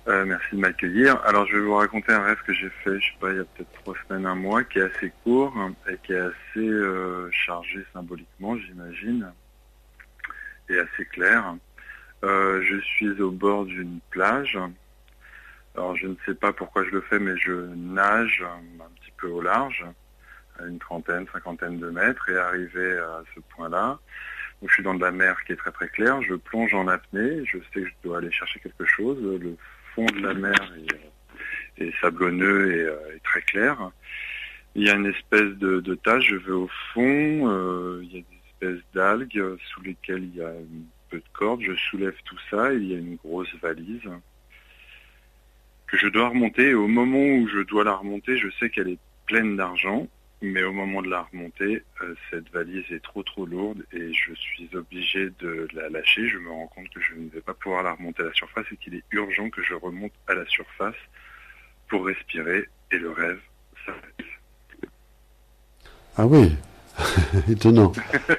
Merci de m'accueillir. Alors, je vais vous raconter un rêve que j'ai fait, je sais pas, il y a peut-être 3 semaines, un mois, qui est assez court et qui est assez chargé symboliquement, j'imagine, et assez clair. Je suis au bord d'une plage. Alors, je ne sais pas pourquoi je le fais, mais je nage un petit peu au large, à une trentaine, cinquantaine de mètres, et arrivé à ce point-là, où je suis dans de la mer qui est très très claire, je plonge en apnée, je sais que je dois aller chercher quelque chose, le fond de la mer est sablonneux et très clair. Il y a une espèce de tache, je vais au fond, il y a des espèces d'algues sous lesquelles il y a un peu de corde, je soulève tout ça, et il y a une grosse valise que je dois remonter, et au moment où je dois la remonter, je sais qu'elle est pleine d'argent, mais au moment de la remonter, cette valise est trop lourde et je suis obligé de la lâcher. Je me rends compte que je ne vais pas pouvoir la remonter à la surface et qu'il est urgent que je remonte à la surface pour respirer, et le rêve s'arrête. Ah oui, étonnant.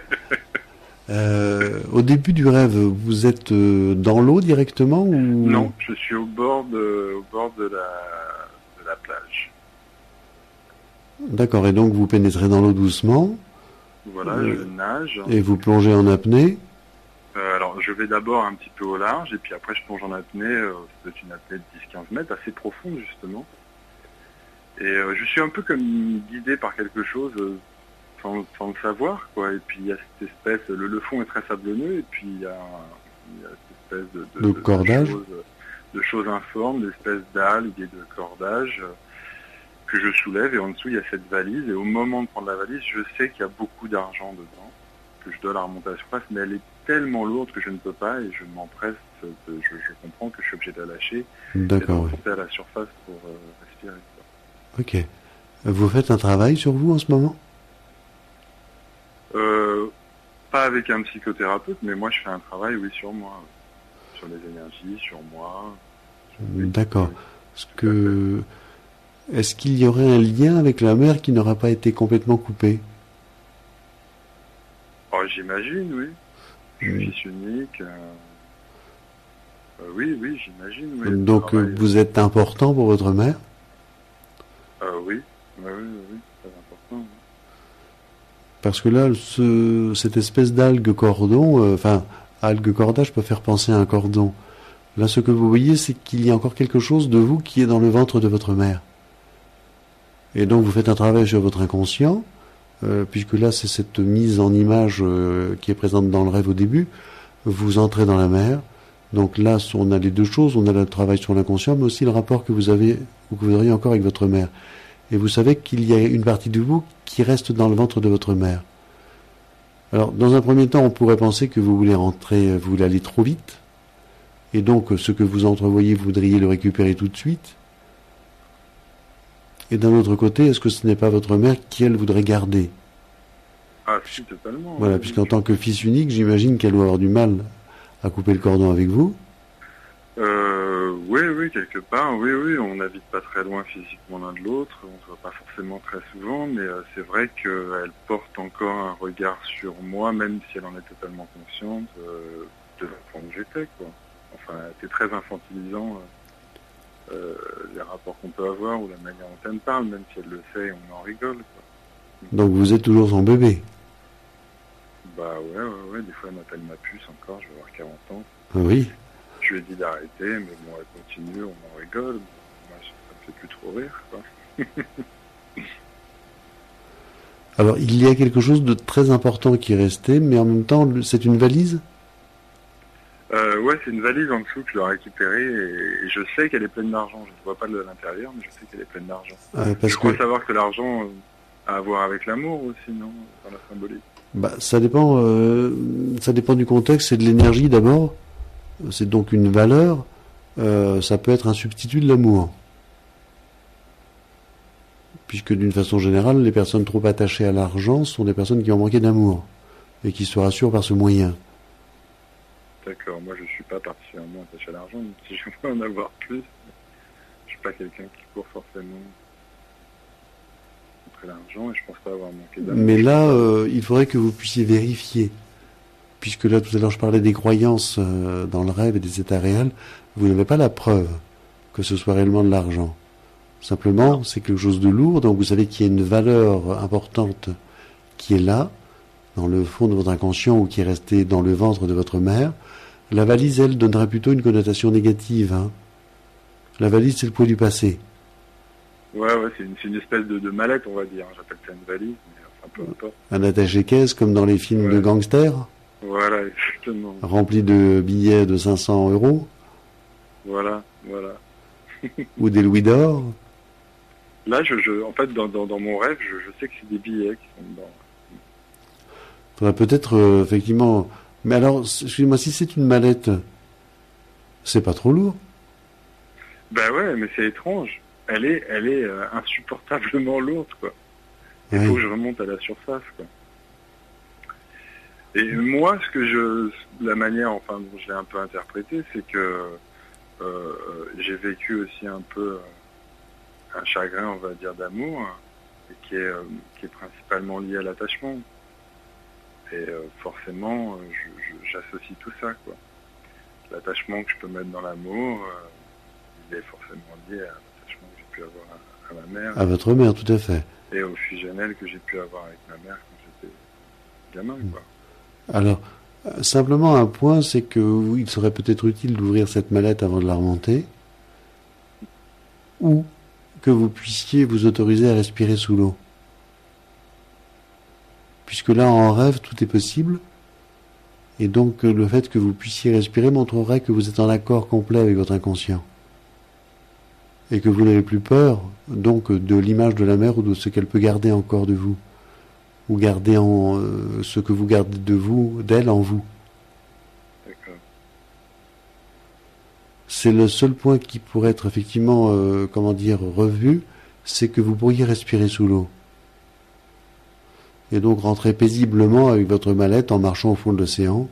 Au début du rêve, vous êtes dans l'eau directement ou... Non, je suis au bord de la plage. D'accord, et donc vous pénétrez dans l'eau doucement. Voilà, je nage. Et vous plongez en apnée. Alors, je vais d'abord un petit peu au large, et puis après je plonge en apnée. C'est une apnée de 10-15 mètres, assez profonde justement. Et je suis un peu comme guidé par quelque chose, sans le savoir, quoi. Et puis il y a cette espèce, le fond est très sablonneux, et puis il y a cette espèce de cordage, de choses informes, d'espèces d'algues et de cordages que je soulève, et en dessous il y a cette valise, et au moment de prendre la valise, je sais qu'il y a beaucoup d'argent dedans, que je dois la remonter à la surface, mais elle est tellement lourde que je ne peux pas, et je m'empresse, je comprends que je suis obligé de la lâcher, d'accord, et de remonter à la surface pour respirer. Ok. Vous faites un travail sur vous en ce moment? Pas avec un psychothérapeute, mais moi je fais un travail, oui, sur moi, sur les énergies, sur moi. D'accord. Est-ce qu'il y aurait un lien avec la mer qui n'aura pas été complètement coupé? Oh, j'imagine, oui. Je suis fils unique. Oui, j'imagine. Oui, donc vous êtes important pour votre mère? Oui, très important. Oui. Parce que là, cette espèce d'algue cordon, algue cordage peut faire penser à un cordon. Là, ce que vous voyez, c'est qu'il y a encore quelque chose de vous qui est dans le ventre de votre mère. Et donc, vous faites un travail sur votre inconscient, puisque là, c'est cette mise en image qui est présente dans le rêve au début. Vous entrez dans la mer. Donc là, on a les deux choses. On a le travail sur l'inconscient, mais aussi le rapport que vous avez, ou que vous auriez encore avec votre mère. Et vous savez qu'il y a une partie de vous qui reste dans le ventre de votre mère. Alors, dans un premier temps, on pourrait penser que vous voulez rentrer, vous voulez aller trop vite. Et donc, ce que vous entrevoyez, vous voudriez le récupérer tout de suite. Et d'un autre côté, est-ce que ce n'est pas votre mère qui, elle, voudrait garder? Ah, si, totalement. Voilà, puisqu'en tant que fils unique, j'imagine qu'elle doit avoir du mal à couper le cordon avec vous. Oui, quelque part, oui, on n'habite pas très loin physiquement l'un de l'autre, on ne se voit pas forcément très souvent, mais c'est vrai qu'elle porte encore un regard sur moi, même si elle en est totalement consciente de l'enfant que j'étais, quoi. Enfin, c'est très infantilisant, les rapports qu'on peut avoir, ou la manière dont elle me parle, même si elle le sait, on en rigole, quoi. Donc vous êtes toujours son bébé? Bah ouais, des fois elle m'appelle ma puce encore, je vais avoir 40 ans. Oui. Je lui ai dit d'arrêter, mais bon, elle continue, on en rigole. Moi, ça me fait plus trop rire, quoi. Alors, il y a quelque chose de très important qui est resté, mais en même temps, c'est une valise? Ouais, c'est une valise en dessous que je dois récupérer, et je sais qu'elle est pleine d'argent. Je ne vois pas de l'intérieur, mais je sais qu'elle est pleine d'argent. Je crois savoir que l'argent a à voir avec l'amour aussi, non? Dans la symbolique. Bah, ça dépend du contexte et de l'énergie d'abord. C'est donc une valeur, ça peut être un substitut de l'amour. Puisque d'une façon générale, les personnes trop attachées à l'argent sont des personnes qui ont manqué d'amour et qui se rassurent par ce moyen. D'accord, moi je suis pas particulièrement attaché à l'argent, même si je veux en avoir plus. Je suis pas quelqu'un qui court forcément après l'argent, et je pense pas avoir manqué d'amour. Mais là, il faudrait que vous puissiez vérifier. Puisque là, tout à l'heure, je parlais des croyances dans le rêve et des états réels, vous n'avez pas la preuve. que ce soit réellement de l'argent. Simplement, c'est quelque chose de lourd, donc vous savez qu'il y a une valeur importante qui est là, dans le fond de votre inconscient ou qui est restée dans le ventre de votre mère. La valise, elle, donnerait plutôt une connotation négative. Hein. La valise, c'est le poids du passé. Ouais, c'est une espèce de mallette, on va dire. J'appelle ça une valise, mais enfin, peu importe. Un attaché-caisse, comme dans les films de gangsters. Voilà, exactement. Rempli de billets de 500 euros. Voilà. Ou des louis d'or. Là, en fait, dans mon rêve, je sais que c'est des billets qui sont dedans. Faudrait peut-être, effectivement... Mais alors, excusez-moi, si c'est une mallette, c'est pas trop lourd? Ben ouais, mais c'est étrange. Elle est insupportablement lourde, quoi. Il faut que je remonte à la surface, quoi. Et moi, la manière, enfin, dont je l'ai un peu interprété, c'est que j'ai vécu aussi un peu un chagrin, on va dire, d'amour, et qui est principalement lié à l'attachement. Et forcément, j'associe tout ça, quoi. L'attachement que je peux mettre dans l'amour, il est forcément lié à l'attachement que j'ai pu avoir à ma mère. À votre mère, tout à fait. Et au fusionnel que j'ai pu avoir avec ma mère quand j'étais gamin, quoi. Alors, simplement un point, c'est que il serait peut-être utile d'ouvrir cette mallette avant de la remonter, ou que vous puissiez vous autoriser à respirer sous l'eau. Puisque là, en rêve, tout est possible, et donc le fait que vous puissiez respirer montrerait que vous êtes en accord complet avec votre inconscient. Et que vous n'avez plus peur, donc, de l'image de la mère ou de ce qu'elle peut garder encore de vous. Ou garder ce que vous gardez de vous, d'elle en vous. D'accord. C'est le seul point qui pourrait être effectivement, revu, c'est que vous pourriez respirer sous l'eau. Et donc rentrer paisiblement avec votre mallette en marchant au fond de l'océan.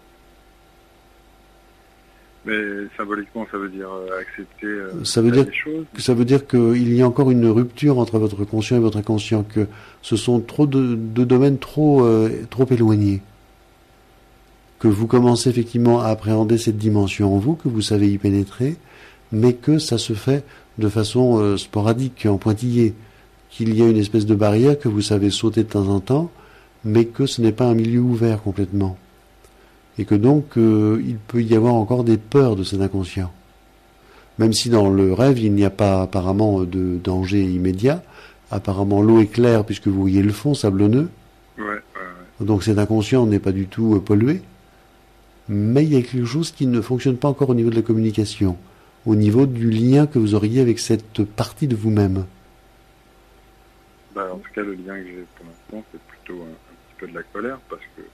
Mais symboliquement, ça veut dire accepter les choses. Ça veut dire qu'il y a encore une rupture entre votre conscient et votre inconscient, que ce sont trop de domaines trop éloignés. Que vous commencez effectivement à appréhender cette dimension en vous, que vous savez y pénétrer, mais que ça se fait de façon sporadique, en pointillé. Qu'il y a une espèce de barrière que vous savez sauter de temps en temps, mais que ce n'est pas un milieu ouvert complètement. Et que donc, il peut y avoir encore des peurs de cet inconscient. Même si dans le rêve, il n'y a pas apparemment de danger immédiat, apparemment l'eau est claire puisque vous voyez le fond sablonneux, donc cet inconscient n'est pas du tout pollué, mais il y a quelque chose qui ne fonctionne pas encore au niveau de la communication, au niveau du lien que vous auriez avec cette partie de vous-même. En tout cas, le lien que j'ai pour l'instant, c'est plutôt un petit peu de la colère, parce que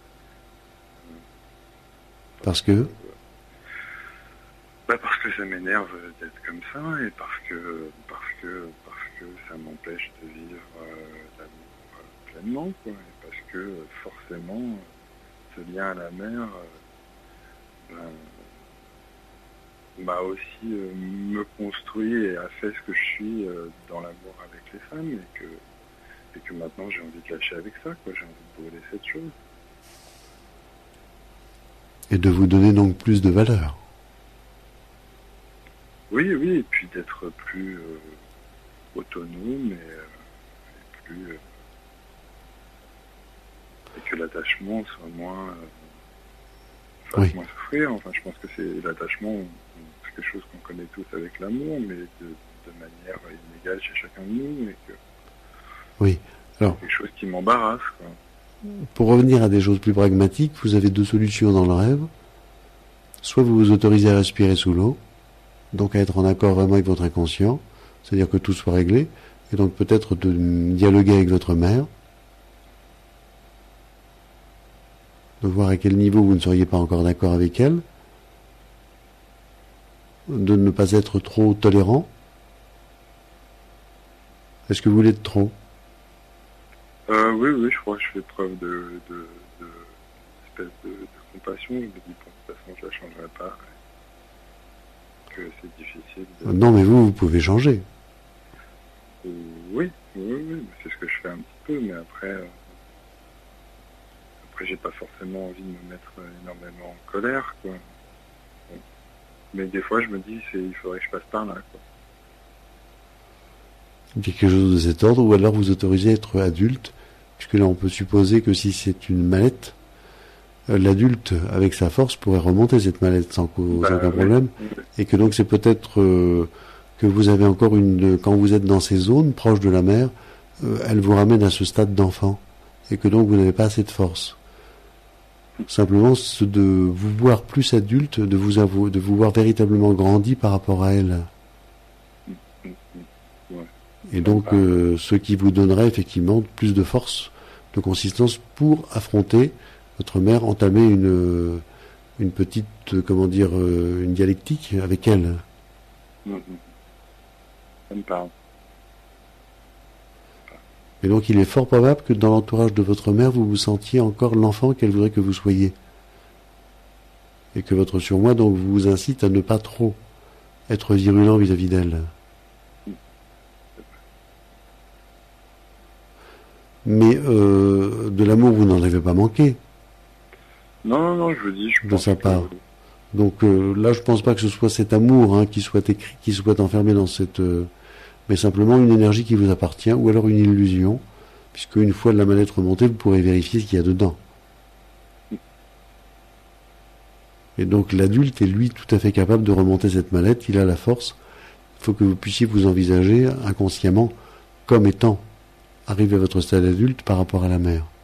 ça m'énerve d'être comme ça, et parce que ça m'empêche de vivre l'amour pleinement, quoi. Et parce que forcément, ce lien à la mère m'a aussi me construit et a fait ce que je suis dans l'amour avec les femmes, et que maintenant j'ai envie de lâcher avec ça, quoi. J'ai envie de brûler cette chose. Et de vous donner donc plus de valeur. Oui, et puis d'être plus autonome et plus et que l'attachement soit moins fasse moins souffrir. Enfin, je pense que c'est l'attachement, c'est quelque chose qu'on connaît tous avec l'amour, mais de manière inégale chez chacun de nous, et que alors c'est quelque chose qui m'embarrasse, quoi. Pour revenir à des choses plus pragmatiques, vous avez deux solutions dans le rêve. Soit vous vous autorisez à respirer sous l'eau, donc à être en accord vraiment avec votre inconscient, c'est-à-dire que tout soit réglé, et donc peut-être de dialoguer avec votre mère, de voir à quel niveau vous ne seriez pas encore d'accord avec elle, de ne pas être trop tolérant. Est-ce que vous l'êtes trop? Oui, je crois que je fais preuve de espèce de compassion. Je me dis, bon, de toute façon, je la changerai pas. Que c'est difficile. Non, mais vous pouvez changer. Oui, c'est ce que je fais un petit peu, mais après, j'ai pas forcément envie de me mettre énormément en colère, quoi. Bon. Mais des fois, je me dis, il faudrait que je passe par là, quoi. Quelque chose de cet ordre, ou alors vous autorisez à être adulte, puisque là on peut supposer que si c'est une mallette, l'adulte avec sa force pourrait remonter cette mallette sans aucun problème, et que donc c'est peut-être que vous avez encore quand vous êtes dans ces zones proches de la mer, elle vous ramène à ce stade d'enfant, et que donc vous n'avez pas assez de force. Simplement, de vous voir plus adulte, de vous voir véritablement grandi par rapport à elle. Ouais. Et donc, ce qui vous donnerait effectivement plus de force, de consistance pour affronter votre mère, entamer une petite, une dialectique avec elle. Ça me parle. Et donc, il est fort probable que dans l'entourage de votre mère, vous vous sentiez encore l'enfant qu'elle voudrait que vous soyez. Et que votre surmoi, donc, vous incite à ne pas trop être virulent vis-à-vis d'elle. Mais de l'amour, vous n'en avez pas manqué. Non, je vous dis, je pense de sa part. Donc là, je pense pas que ce soit cet amour qui soit écrit, qui soit enfermé dans cette, mais simplement une énergie qui vous appartient, ou alors une illusion, puisque une fois la mallette remontée, vous pourrez vérifier ce qu'il y a dedans. Et donc l'adulte est lui tout à fait capable de remonter cette mallette. Il a la force. Il faut que vous puissiez vous envisager inconsciemment comme étant arrivé à votre stade adulte par rapport à la mère.